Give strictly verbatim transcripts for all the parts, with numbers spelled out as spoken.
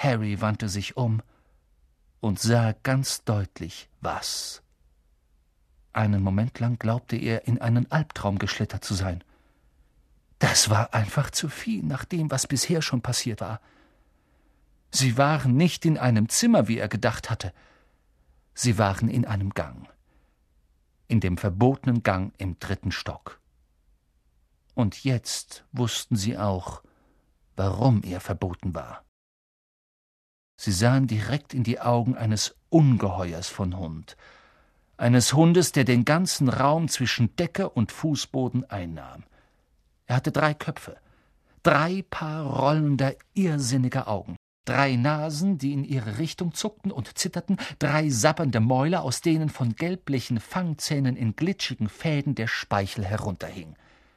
Harry wandte sich um und sah ganz deutlich was. Einen Moment lang glaubte er, in einen Albtraum geschlittert zu sein. Das war einfach zu viel nach dem, was bisher schon passiert war. Sie waren nicht in einem Zimmer, wie er gedacht hatte. Sie waren in einem Gang. In dem verbotenen Gang im dritten Stock. Und jetzt wussten sie auch, warum er verboten war. Sie sahen direkt in die Augen eines Ungeheuers von Hund, eines Hundes, der den ganzen Raum zwischen Decke und Fußboden einnahm. Er hatte drei Köpfe, drei Paar rollender, irrsinniger Augen, drei Nasen, die in ihre Richtung zuckten und zitterten, drei sabbernde Mäuler, aus denen von gelblichen Fangzähnen in glitschigen Fäden der Speichel herunterhing.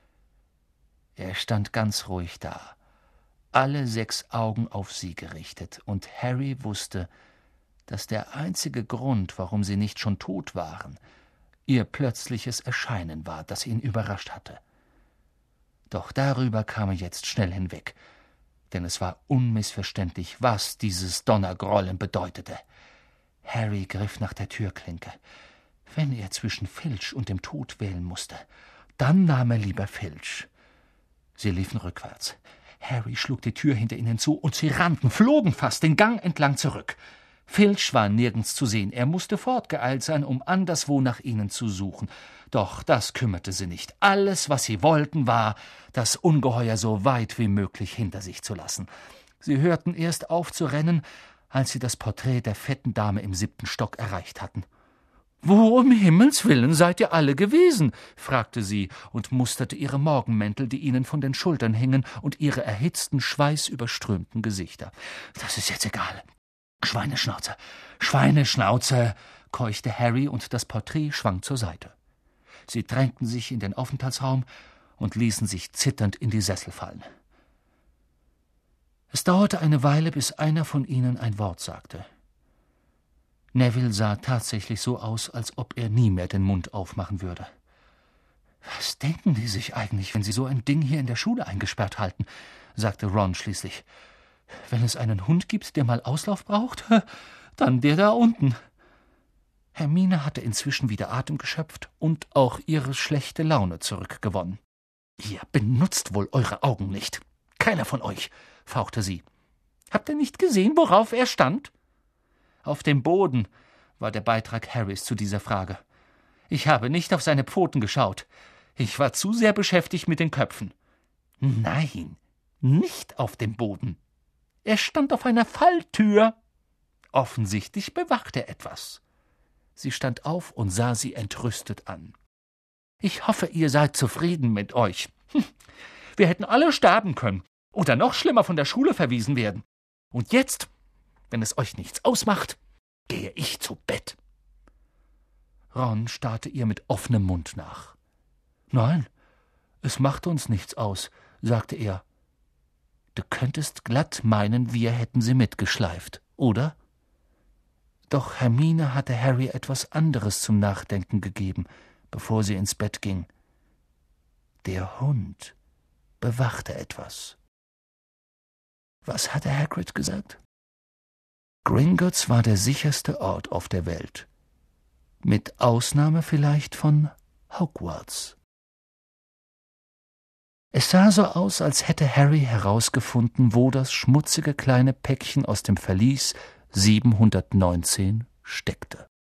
Er stand ganz ruhig da, alle sechs Augen auf sie gerichtet, und Harry wusste, dass der einzige Grund, warum sie nicht schon tot waren, ihr plötzliches Erscheinen war, das ihn überrascht hatte. Doch darüber kam er jetzt schnell hinweg, denn es war unmissverständlich, was dieses Donnergrollen bedeutete. Harry griff nach der Türklinke. Wenn er zwischen Filch und dem Tod wählen musste, dann nahm er lieber Filch. Sie liefen rückwärts. Harry schlug die Tür hinter ihnen zu, und sie rannten, flogen fast den Gang entlang zurück. Filch war nirgends zu sehen. Er musste fortgeeilt sein, um anderswo nach ihnen zu suchen. Doch das kümmerte sie nicht. Alles, was sie wollten, war, das Ungeheuer so weit wie möglich hinter sich zu lassen. Sie hörten erst auf zu rennen, als sie das Porträt der fetten Dame im siebten Stock erreicht hatten. »Wo um Himmels willen seid ihr alle gewesen?« fragte sie und musterte ihre Morgenmäntel, die ihnen von den Schultern hingen, und ihre erhitzten, schweißüberströmten Gesichter. »Das ist jetzt egal. Schweineschnauze, Schweineschnauze«, keuchte Harry, und das Porträt schwang zur Seite. Sie drängten sich in den Aufenthaltsraum und ließen sich zitternd in die Sessel fallen. Es dauerte eine Weile, bis einer von ihnen ein Wort sagte. Neville sah tatsächlich so aus, als ob er nie mehr den Mund aufmachen würde. »Was denken die sich eigentlich, wenn sie so ein Ding hier in der Schule eingesperrt halten?« sagte Ron schließlich. »Wenn es einen Hund gibt, der mal Auslauf braucht, dann der da unten.« Hermine hatte inzwischen wieder Atem geschöpft und auch ihre schlechte Laune zurückgewonnen. »Ihr benutzt wohl eure Augen nicht. Keiner von euch«, fauchte sie. »Habt ihr nicht gesehen, worauf er stand?« »Auf dem Boden«, war der Beitrag Harrys zu dieser Frage. »Ich habe nicht auf seine Pfoten geschaut. Ich war zu sehr beschäftigt mit den Köpfen.« »Nein, nicht auf dem Boden. Er stand auf einer Falltür. Offensichtlich bewachte er etwas.« Sie stand auf und sah sie entrüstet an. »Ich hoffe, ihr seid zufrieden mit euch. Hm. Wir hätten alle sterben können oder noch schlimmer von der Schule verwiesen werden. Und jetzt, wenn es euch nichts ausmacht, gehe ich zu Bett.« Ron starrte ihr mit offenem Mund nach. »Nein, es macht uns nichts aus«, sagte er. »Du könntest glatt meinen, wir hätten sie mitgeschleift, oder?« Doch Hermine hatte Harry etwas anderes zum Nachdenken gegeben, bevor sie ins Bett ging. Der Hund bewachte etwas. Was hatte Hagrid gesagt? Gringotts war der sicherste Ort auf der Welt. Mit Ausnahme vielleicht von Hogwarts. Es sah so aus, als hätte Harry herausgefunden, wo das schmutzige kleine Päckchen aus dem Verlies siebenhundertneunzehn steckte.